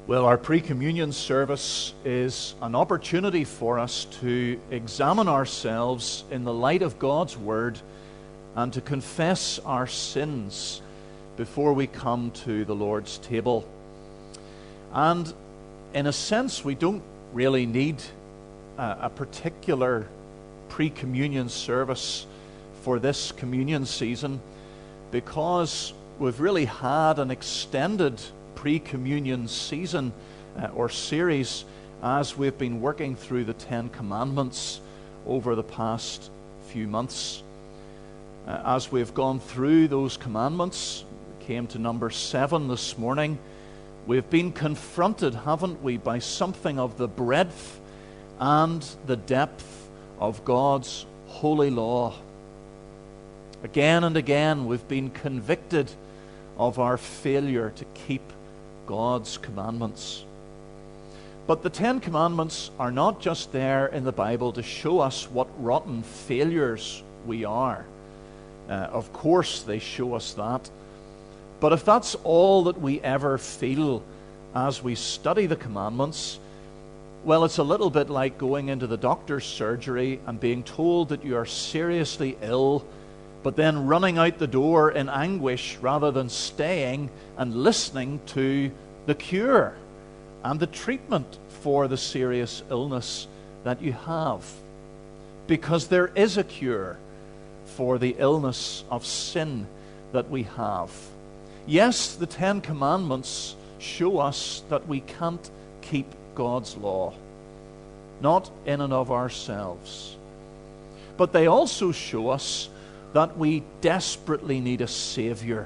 Well, our pre-communion service is an opportunity for us to examine ourselves in the light of God's Word and to confess our sins before we come to the Lord's table. And in a sense, we don't really need a particular pre-communion service for this communion season, because we've really had an extended pre-communion season or series as we've been working through the Ten Commandments over the past few months. As we've gone through those commandments, we came to number 7 this morning, we've been confronted, haven't we, by something of the breadth and the depth of God's holy law. Again and again we've been convicted of our failure to keep God's commandments. But the Ten Commandments are not just there in the Bible to show us what rotten failures we are. Of course they show us that. But if that's all that we ever feel as we study the commandments, well, it's a little bit like going into the doctor's surgery and being told that you are seriously ill, but then running out the door in anguish rather than staying and listening to the cure and the treatment for the serious illness that you have. Because there is a cure for the illness of sin that we have. Yes, the Ten Commandments show us that we can't keep God's law, not in and of ourselves. But they also show us that we desperately need a Savior.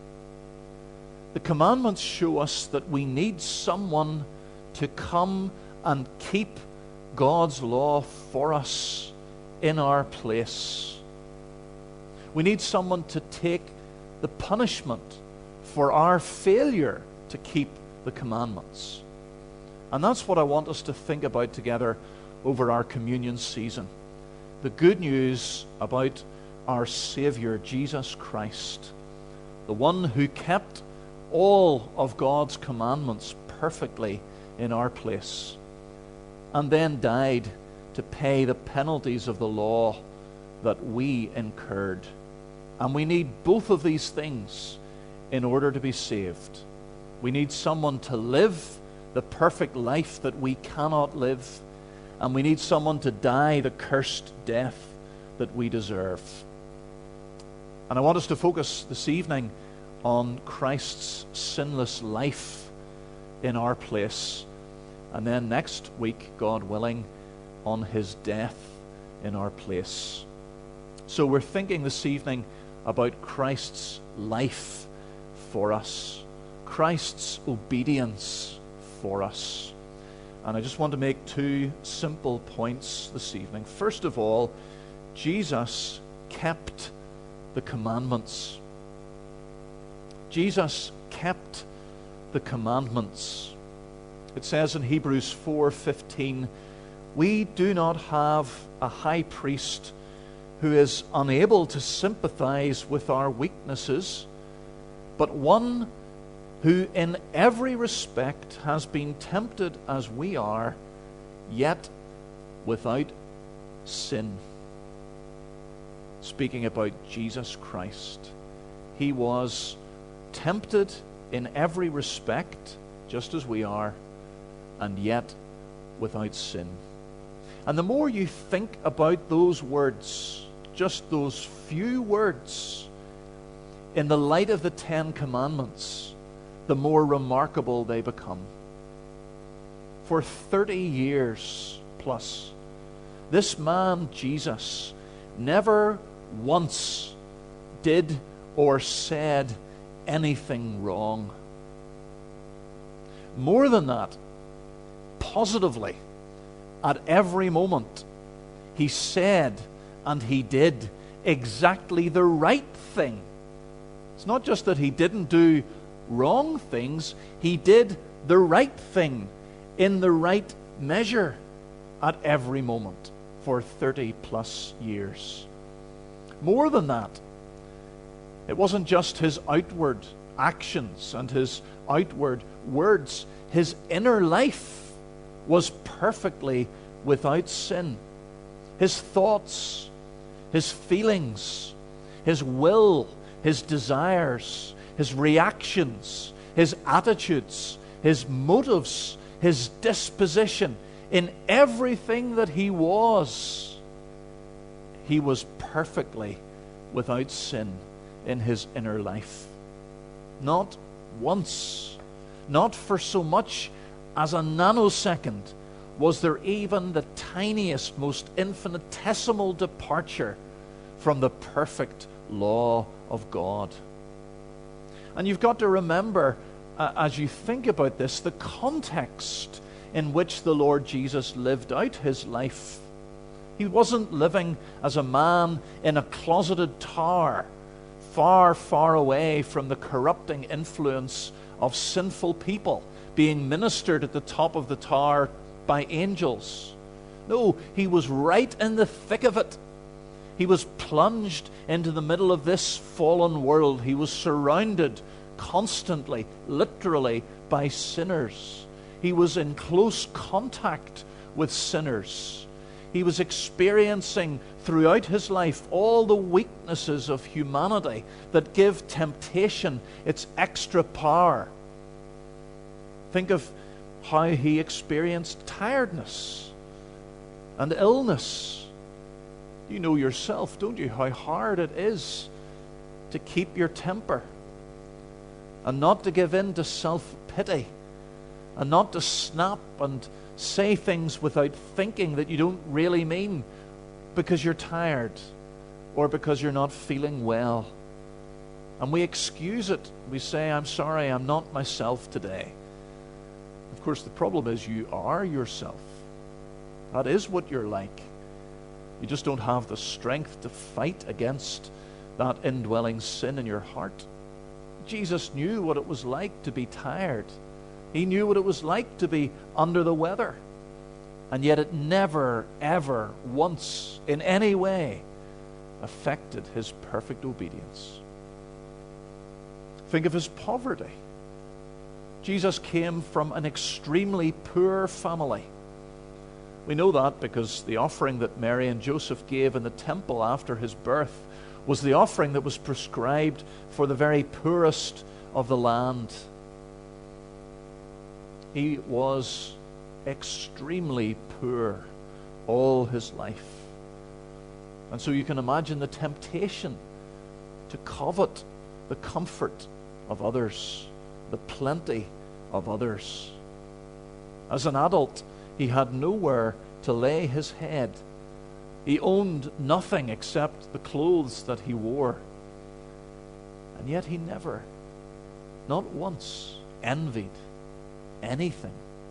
The commandments show us that we need someone to come and keep God's law for us in our place. We need someone to take the punishment for our failure to keep the commandments. And that's what I want us to think about together over our communion season. The good news about our Savior, Jesus Christ, the one who kept all of God's commandments perfectly in our place, and then died to pay the penalties of the law that we incurred. And we need both of these things in order to be saved. We need someone to live the perfect life that we cannot live, and we need someone to die the cursed death that we deserve. And I want us to focus this evening on Christ's sinless life in our place, and then next week, God willing, on his death in our place. So we're thinking this evening about Christ's life for us, Christ's obedience for us. And I just want to make 2 simple points this evening. First of all, Jesus kept the commandments. Jesus kept the commandments. It says in Hebrews 4:15, we do not have a high priest who is unable to sympathize with our weaknesses, but one who in every respect has been tempted as we are, yet without sin. Speaking about Jesus Christ, he was tempted in every respect, just as we are, and yet without sin. And the more you think about those words, just those few words, in the light of the Ten Commandments, the more remarkable they become. For 30 years plus, this man, Jesus, never once did or said anything wrong. More than that, positively, at every moment, he said and he did exactly the right thing. It's not just that he didn't do wrong things, he did the right thing in the right measure at every moment for 30 plus years. More than that, it wasn't just his outward actions and his outward words, his inner life was perfectly without sin. His thoughts, his feelings, his will, his desires, his reactions, his attitudes, his motives, his disposition, in everything that he was perfectly without sin in his inner life. Not once, not for so much as a nanosecond, was there even the tiniest, most infinitesimal departure from the perfect law of God. And you've got to remember, as you think about this, the context in which the Lord Jesus lived out his life. He wasn't living as a man in a closeted tower, far, far away from the corrupting influence of sinful people, being ministered at the top of the tower by angels. No, he was right in the thick of it. He was plunged into the middle of this fallen world. He was surrounded constantly, literally, by sinners. He was in close contact with sinners. He was experiencing throughout his life all the weaknesses of humanity that give temptation its extra power. Think of how he experienced tiredness and illness. You know yourself, don't you, how hard it is to keep your temper and not to give in to self-pity and not to snap and say things without thinking that you don't really mean because you're tired or because you're not feeling well. And we excuse it. We say, I'm sorry, I'm not myself today. Of course, the problem is you are yourself. That is what you're like. You just don't have the strength to fight against that indwelling sin in your heart. Jesus knew what it was like to be tired. He knew what it was like to be under the weather. And yet it never, ever, once, in any way, affected his perfect obedience. Think of his poverty. Jesus came from an extremely poor family. We know that because the offering that Mary and Joseph gave in the temple after his birth was the offering that was prescribed for the very poorest of the land. He was extremely poor all his life. And so you can imagine the temptation to covet the comfort of others, the plenty of others. As an adult, he had nowhere to lay his head. He owned nothing except the clothes that he wore. And yet he never, not once, envied anything.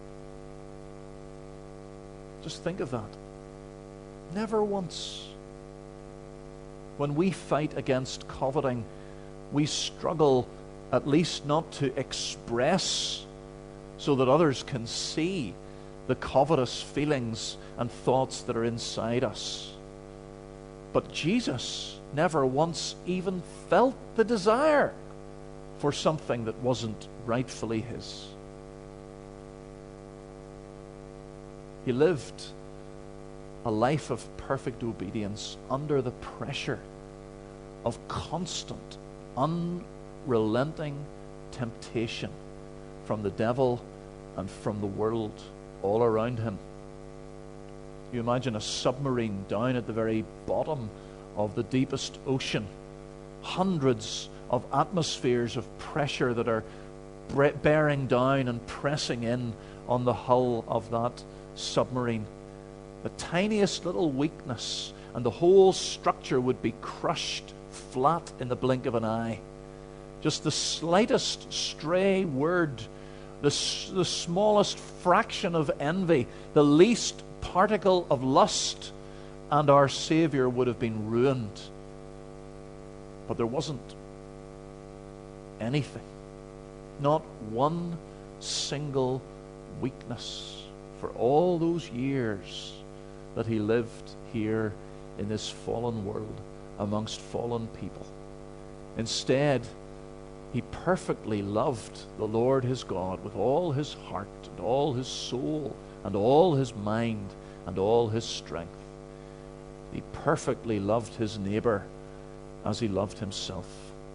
Just think of that. Never once. When we fight against coveting, we struggle at least not to express so that others can see the covetous feelings and thoughts that are inside us. But Jesus never once even felt the desire for something that wasn't rightfully his. He lived a life of perfect obedience under the pressure of constant, unrelenting temptation from the devil and from the world all around him. You imagine a submarine down at the very bottom of the deepest ocean, hundreds of atmospheres of pressure that are bearing down and pressing in on the hull of that submarine. The tiniest little weakness and the whole structure would be crushed flat in the blink of an eye. Just the slightest stray word, the smallest fraction of envy, the least particle of lust, and our Savior would have been ruined. But there wasn't anything, not one single weakness for all those years that he lived here in this fallen world amongst fallen people. Instead, he perfectly loved the Lord his God with all his heart and all his soul and all his mind and all his strength. He perfectly loved his neighbor as he loved himself.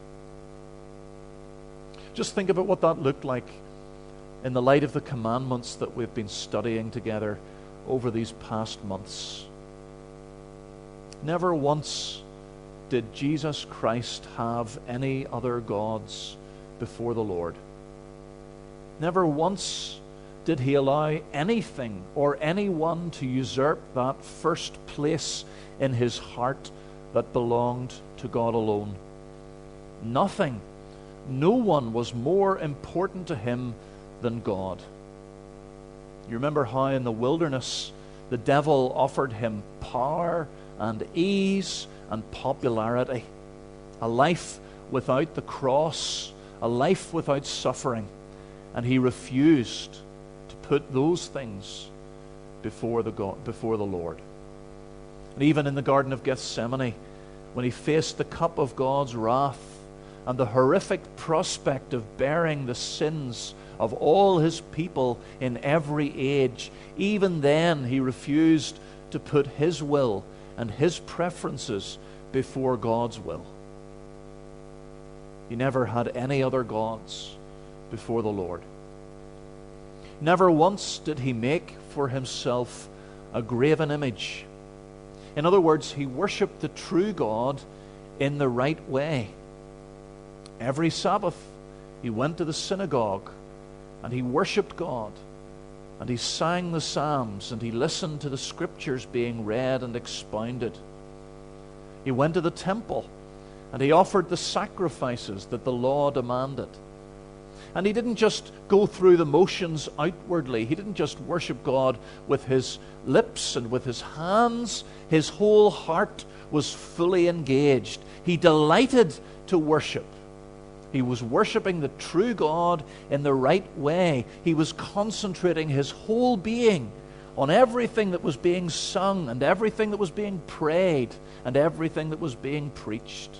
Just think about what that looked like in the light of the commandments that we've been studying together over these past months. Never once did Jesus Christ have any other gods before the Lord. Never once did he allow anything or anyone to usurp that first place in his heart that belonged to God alone. Nothing, no one was more important to him than God. You remember how in the wilderness the devil offered him power and ease and popularity, a life without the cross, a life without suffering, and he refused to put those things before the Lord. And even in the Garden of Gethsemane, when he faced the cup of God's wrath and the horrific prospect of bearing the sins of all his people in every age, even then he refused to put his will and his preferences before God's will. He never had any other gods before the Lord. Never once did he make for himself a graven image. In other words, he worshipped the true God in the right way. Every Sabbath, he went to the synagogue and he worshipped God, and he sang the Psalms, and he listened to the Scriptures being read and expounded. He went to the temple and he offered the sacrifices that the law demanded. And he didn't just go through the motions outwardly. He didn't just worship God with his lips and with his hands. His whole heart was fully engaged. He delighted to worship. He was worshiping the true God in the right way. He was concentrating his whole being on everything that was being sung and everything that was being prayed and everything that was being preached.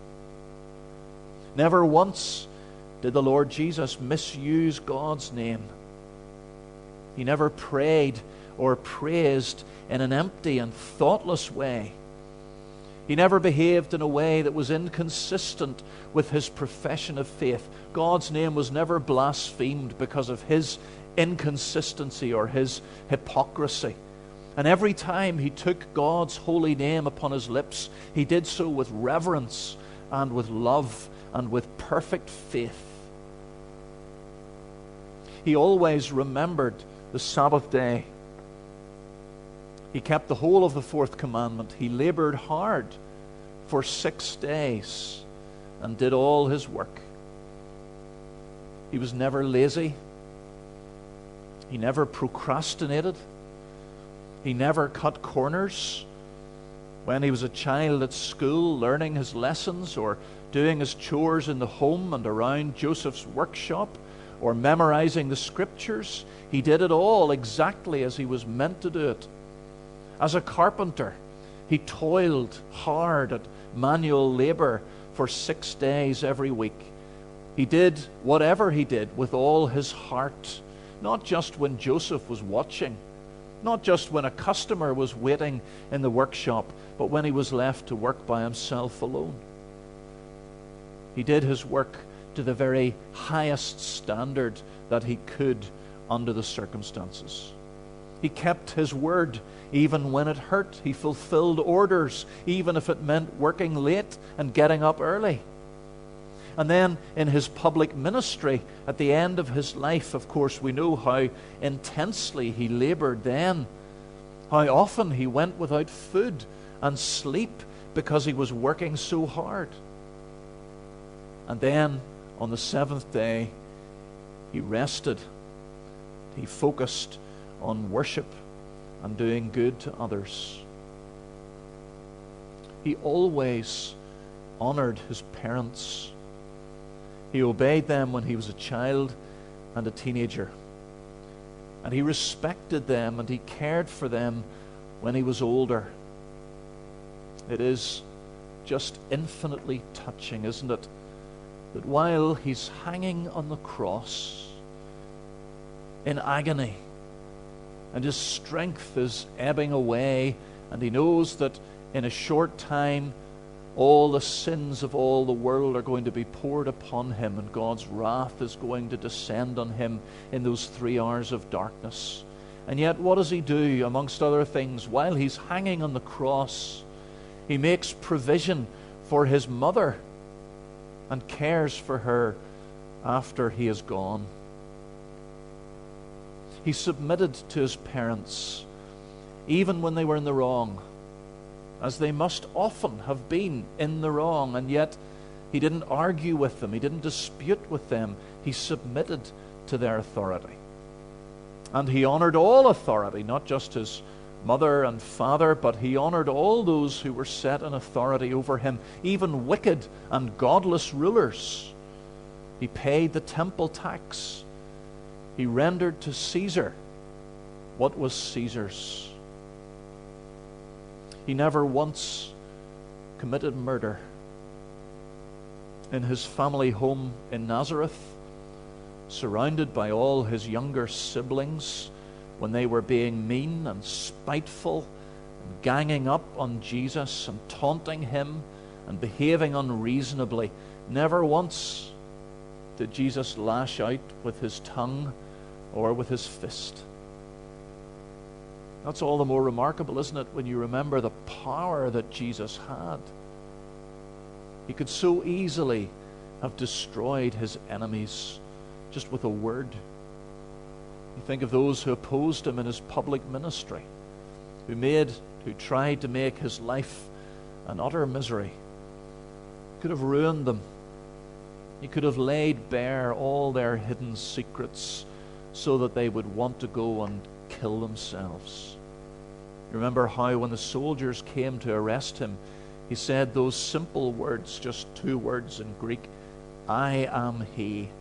Never once did the Lord Jesus misuse God's name. He never prayed or praised in an empty and thoughtless way. He never behaved in a way that was inconsistent with his profession of faith. God's name was never blasphemed because of his inconsistency or his hypocrisy. And every time he took God's holy name upon his lips, he did so with reverence and with love and with perfect faith. He always remembered the Sabbath day. He kept the whole of the fourth commandment. He labored hard for 6 days and did all his work. He was never lazy. He never procrastinated. He never cut corners. When he was a child at school, learning his lessons or doing his chores in the home and around Joseph's workshop or memorizing the Scriptures, he did it all exactly as he was meant to do it. As a carpenter, he toiled hard at manual labor for 6 days every week. He did whatever he did with all his heart, not just when Joseph was watching, not just when a customer was waiting in the workshop, but when he was left to work by himself alone. He did his work to the very highest standard that he could under the circumstances. He kept his word even when it hurt. He fulfilled orders even if it meant working late and getting up early. And then in his public ministry at the end of his life, of course, we know how intensely he labored then. How often he went without food and sleep because he was working so hard. And then on the seventh day, he rested. He focused on worship and doing good to others. He always honored his parents. He obeyed them when he was a child and a teenager. And he respected them and he cared for them when he was older. It is just infinitely touching, isn't it, that while he's hanging on the cross in agony, and his strength is ebbing away, and he knows that in a short time all the sins of all the world are going to be poured upon him, and God's wrath is going to descend on him in those 3 hours of darkness. And yet, what does he do? Amongst other things, while he's hanging on the cross, he makes provision for his mother and cares for her after he is gone. He submitted to his parents, even when they were in the wrong, as they must often have been in the wrong, and yet he didn't argue with them, he didn't dispute with them, he submitted to their authority. And he honored all authority, not just his mother and father, but he honored all those who were set in authority over him, even wicked and godless rulers. He paid the temple tax. He rendered to Caesar what was Caesar's. He never once committed murder. In his family home in Nazareth, surrounded by all his younger siblings, when they were being mean and spiteful and ganging up on Jesus and taunting him and behaving unreasonably, never once did Jesus lash out with his tongue or with his fist. That's all the more remarkable, isn't it, when you remember the power that Jesus had. He could so easily have destroyed his enemies just with a word. You think of those who opposed him in his public ministry, who tried to make his life an utter misery. He could have ruined them. He could have laid bare all their hidden secrets so that they would want to go and kill themselves. You remember how when the soldiers came to arrest him, he said those simple words, just 2 words in Greek, "I am he."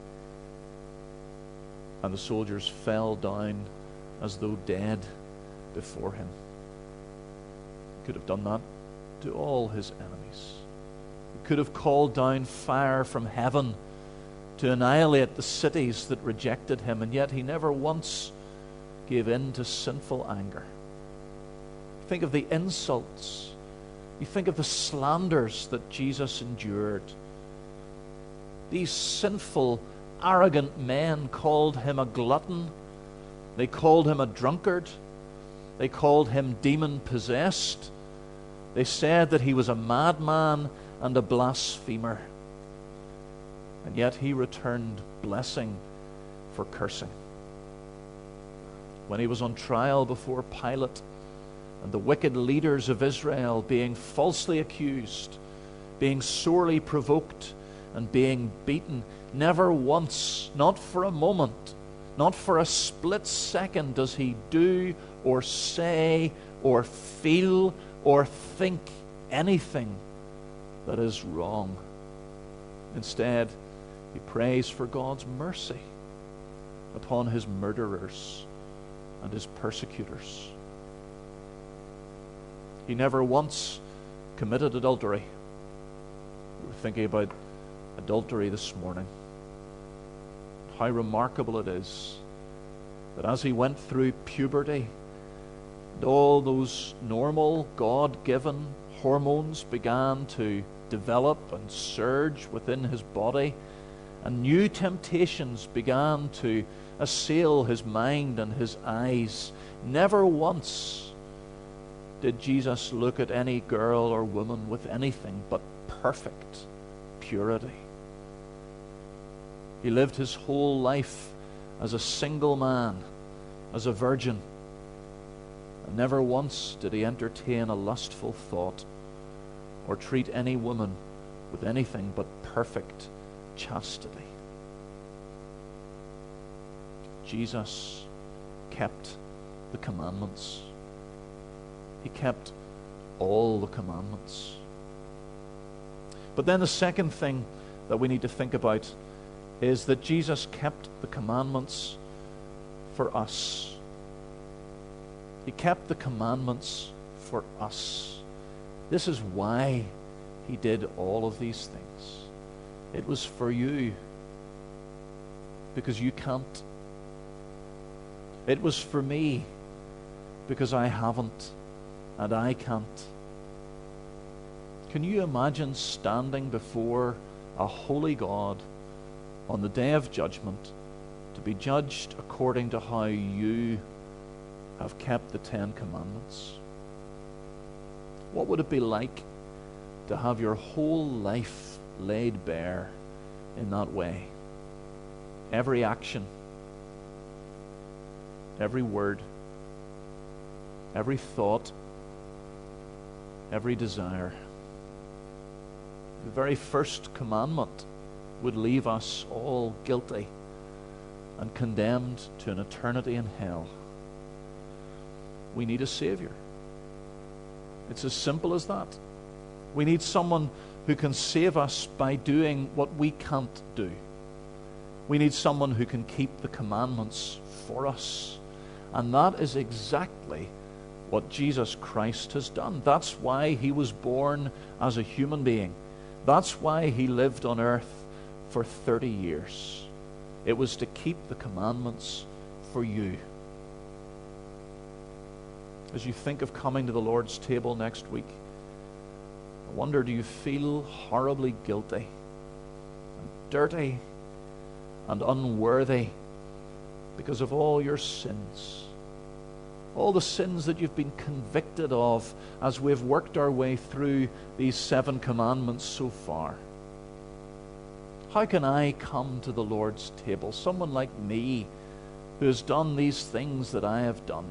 And the soldiers fell down as though dead before him. He could have done that to all his enemies. He could have called down fire from heaven to annihilate the cities that rejected him, and yet he never once gave in to sinful anger. Think of the insults. You think of the slanders that Jesus endured. These sinful, arrogant men called him a glutton. They called him a drunkard. They called him demon-possessed. They said that he was a madman and a blasphemer. And yet he returned blessing for cursing. When he was on trial before Pilate, and the wicked leaders of Israel being falsely accused, being sorely provoked, and being beaten, never once, not for a moment, not for a split second, does he do or say or feel or think anything that is wrong. Instead, he prays for God's mercy upon his murderers and his persecutors. He never once committed adultery. We were thinking about adultery this morning. How remarkable it is that as he went through puberty, and all those normal, God-given hormones began to develop and surge within his body, and new temptations began to assail his mind and his eyes, never once did Jesus look at any girl or woman with anything but perfect purity. He lived his whole life as a single man, as a virgin, and never once did he entertain a lustful thought or treat any woman with anything but perfect chastity. Jesus kept the commandments. He kept all the commandments. But then the second thing that we need to think about is that Jesus kept the commandments for us. He kept the commandments for us. This is why he did all of these things. It was for you, because you can't. It was for me, because I haven't and I can't. Can you imagine standing before a holy God on the day of judgment to be judged according to how you have kept the 10 Commandments? What would it be like to have your whole life laid bare in that way? Every action, every word, every thought, every desire. The very first commandment would leave us all guilty and condemned to an eternity in hell. We need a Savior. It's as simple as that. We need someone who can save us by doing what we can't do. We need someone who can keep the commandments for us. And that is exactly what Jesus Christ has done. That's why he was born as a human being. That's why he lived on earth for 30 years. It was to keep the commandments for you. As you think of coming to the Lord's table next week, I wonder, do you feel horribly guilty and dirty and unworthy because of all your sins? All the sins that you've been convicted of as we've worked our way through these 7 commandments so far. How can I come to the Lord's table? Someone like me who has done these things that I have done.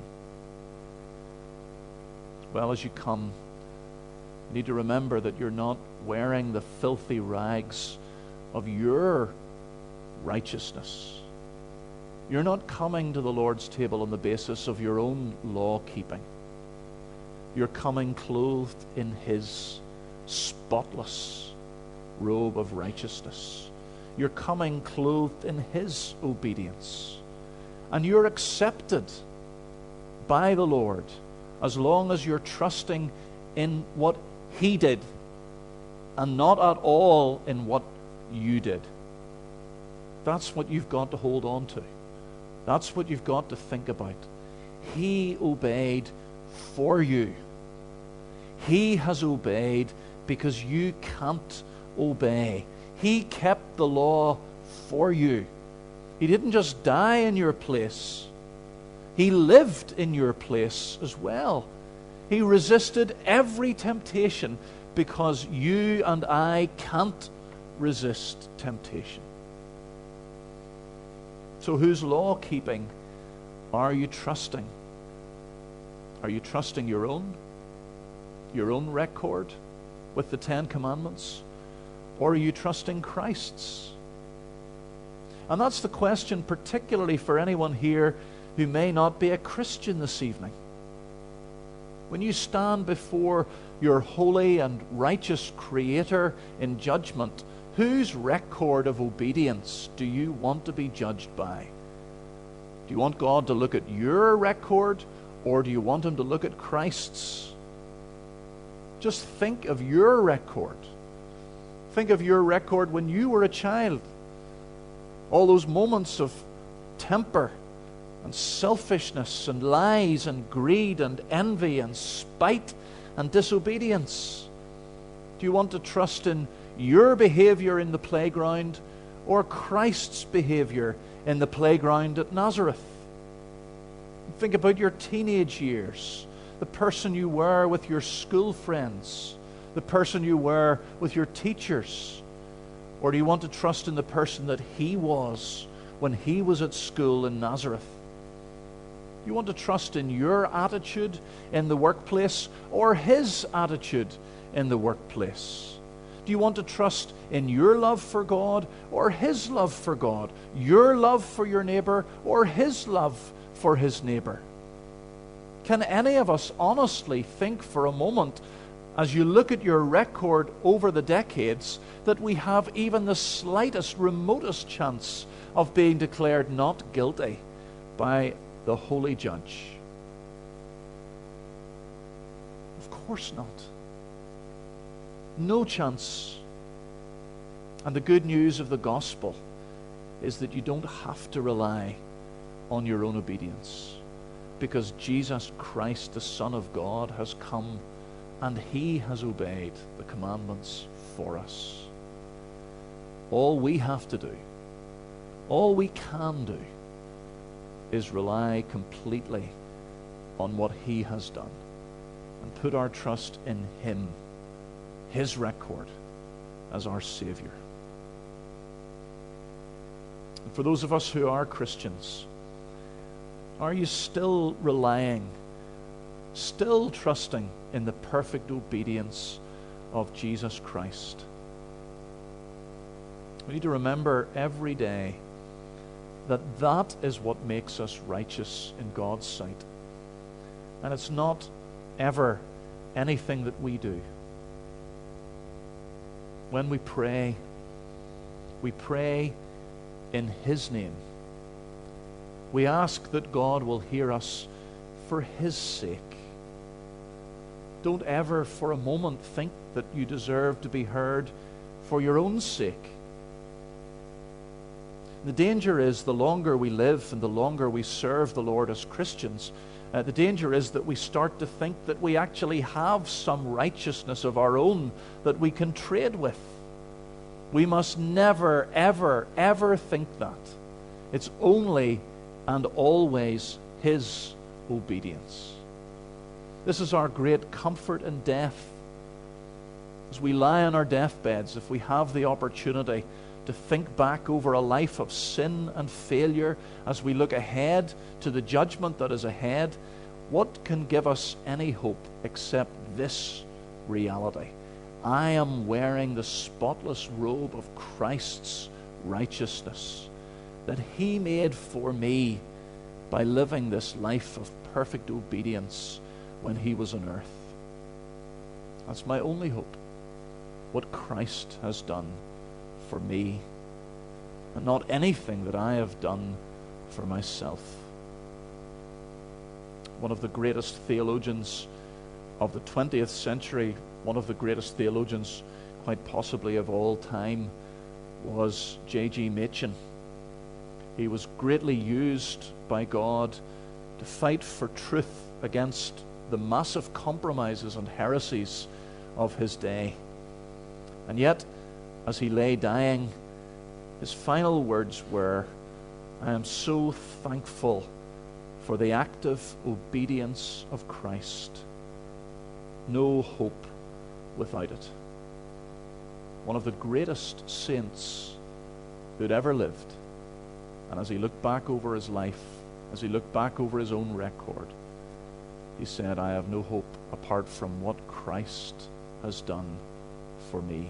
Well, as you come, you need to remember that you're not wearing the filthy rags of your righteousness. You're not coming to the Lord's table on the basis of your own law-keeping. You're coming clothed in his spotless robe of righteousness. You're coming clothed in his obedience. And you're accepted by the Lord as long as you're trusting in what he did and not at all in what you did. That's what you've got to hold on to. That's what you've got to think about. He obeyed for you. He has obeyed because you can't obey. He kept the law for you. He didn't just die in your place. He lived in your place as well. He resisted every temptation because you and I can't resist temptation. So whose law-keeping are you trusting? Are you trusting your own record with the 10 Commandments? Or are you trusting Christ's? And that's the question particularly for anyone here who may not be a Christian this evening. When you stand before your holy and righteous Creator in judgment, whose record of obedience do you want to be judged by? Do you want God to look at your record, or do you want him to look at Christ's? Just think of your record. Think of your record when you were a child. All those moments of temper and selfishness and lies and greed and envy and spite and disobedience. Do you want to trust in your behavior in the playground or Christ's behavior in the playground at Nazareth? Think about your teenage years, the person you were with your school friends, the person you were with your teachers. Or do you want to trust in the person that he was when he was at school in Nazareth? You want to trust in your attitude in the workplace or his attitude in the workplace? Do you want to trust in your love for God or his love for God? Your love for your neighbor or his love for his neighbor? Can any of us honestly think for a moment, as you look at your record over the decades, that we have even the slightest, remotest chance of being declared not guilty by the holy judge? Of course not. No chance. And the good news of the gospel is that you don't have to rely on your own obedience, because Jesus Christ, the Son of God, has come and he has obeyed the commandments for us. All we have to do, all we can do, is rely completely on what he has done and put our trust in him, his record, as our Savior. And for those of us who are Christians, are you still relying, still trusting in the perfect obedience of Jesus Christ? We need to remember every day that that is what makes us righteous in God's sight. And it's not ever anything that we do. When we pray in his name. We ask that God will hear us for his sake. Don't ever for a moment think that you deserve to be heard for your own sake. The danger is, the longer we live and the longer we serve the Lord as Christians, the danger is that we start to think that we actually have some righteousness of our own that we can trade with. We must never, ever, ever think that. It's only and always his obedience. This is our great comfort in death. As we lie on our deathbeds, if we have the opportunity to think back over a life of sin and failure, as we look ahead to the judgment that is ahead, what can give us any hope except this reality? I am wearing the spotless robe of Christ's righteousness that he made for me by living this life of perfect obedience when he was on earth. That's my only hope, what Christ has done for me, and not anything that I have done for myself. One of the greatest theologians of the 20th century, one of the greatest theologians quite possibly of all time, was J.G. Machen. He was greatly used by God to fight for truth against the massive compromises and heresies of his day. And yet, as he lay dying, his final words were, I am so thankful for the active obedience of Christ. No hope without it. One of the greatest saints who'd ever lived. And as he looked back over his life, as he looked back over his own record, he said, I have no hope apart from what Christ has done for me.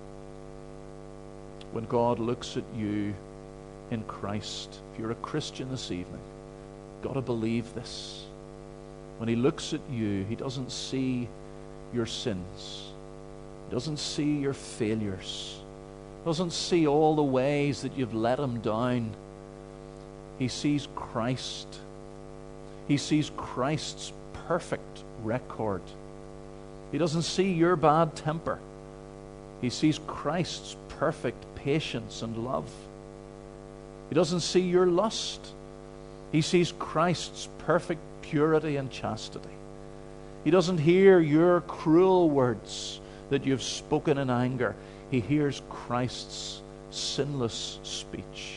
When God looks at you in Christ, if you're a Christian this evening, you've got to believe this. When he looks at you, he doesn't see your sins. He doesn't see your failures. He doesn't see all the ways that you've let him down. He sees Christ. He sees Christ's perfect record. He doesn't see your bad temper. He sees Christ's perfect patience and love. He doesn't see your lust. He sees Christ's perfect purity and chastity. He doesn't hear your cruel words that you've spoken in anger. He hears Christ's sinless speech.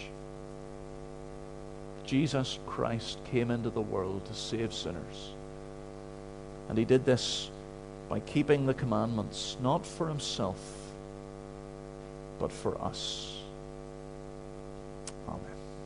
Jesus Christ came into the world to save sinners. And he did this by keeping the commandments, not for himself, but for us. Amen.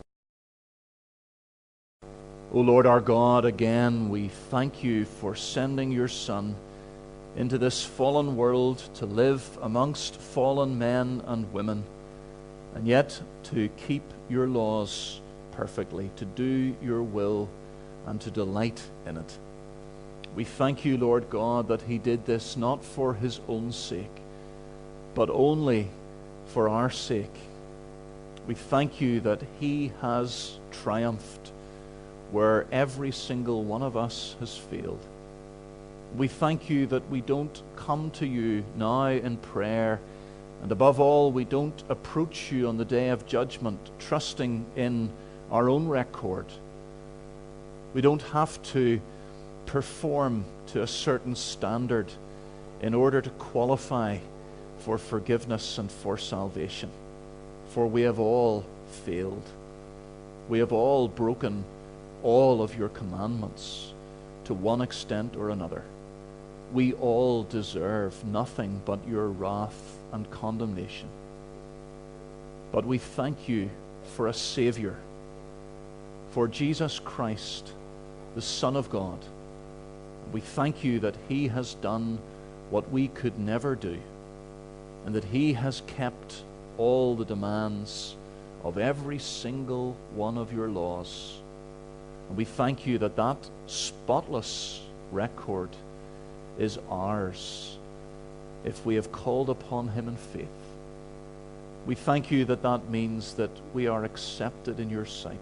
O Lord our God, again we thank you for sending your Son into this fallen world to live amongst fallen men and women, and yet to keep your laws perfectly, to do your will and to delight in it. We thank you, Lord God, that he did this not for his own sake, but only for our sake. We thank you that he has triumphed where every single one of us has failed. We thank you that we don't come to you now in prayer And above all, we don't approach you on the day of judgment trusting in our own record. We don't have to perform to a certain standard in order to qualify for forgiveness and for salvation. For we have all failed. We have all broken all of your commandments to one extent or another. We all deserve nothing but your wrath and condemnation. But we thank you for a Savior, for Jesus Christ, the Son of God. We thank you that he has done what we could never do, and that he has kept all the demands of every single one of your laws. And we thank you that that spotless record is ours if we have called upon him in faith. We thank you that that means that we are accepted in your sight.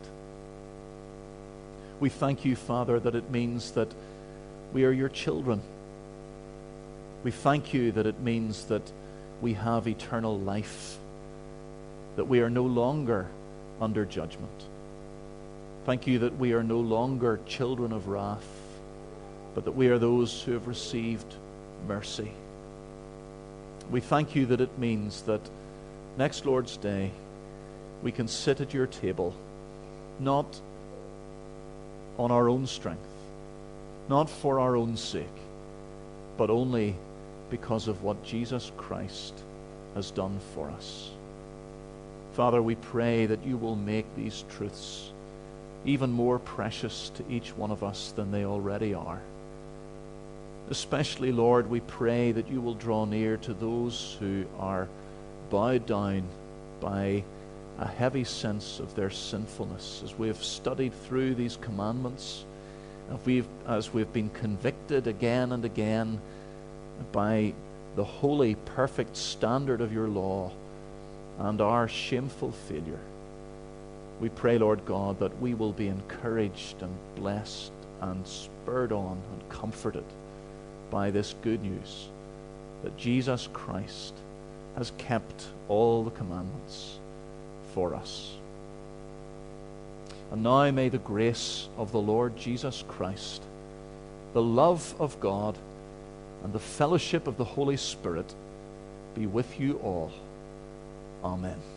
We thank you, Father, that it means that we are your children. We thank you that it means that we have eternal life, that we are no longer under judgment. Thank you that we are no longer children of wrath, but that we are those who have received mercy. We thank you that it means that next Lord's Day we can sit at your table, not on our own strength, not for our own sake, but only because of what Jesus Christ has done for us. Father, we pray that you will make these truths even more precious to each one of us than they already are. Especially, Lord, we pray that you will draw near to those who are bowed down by a heavy sense of their sinfulness. As we have studied through these commandments, as we've been convicted again and again by the holy, perfect standard of your law and our shameful failure, we pray, Lord God, that we will be encouraged and blessed and spurred on and comforted by this good news that Jesus Christ has kept all the commandments for us. And now may the grace of the Lord Jesus Christ, the love of God, and the fellowship of the Holy Spirit be with you all. Amen.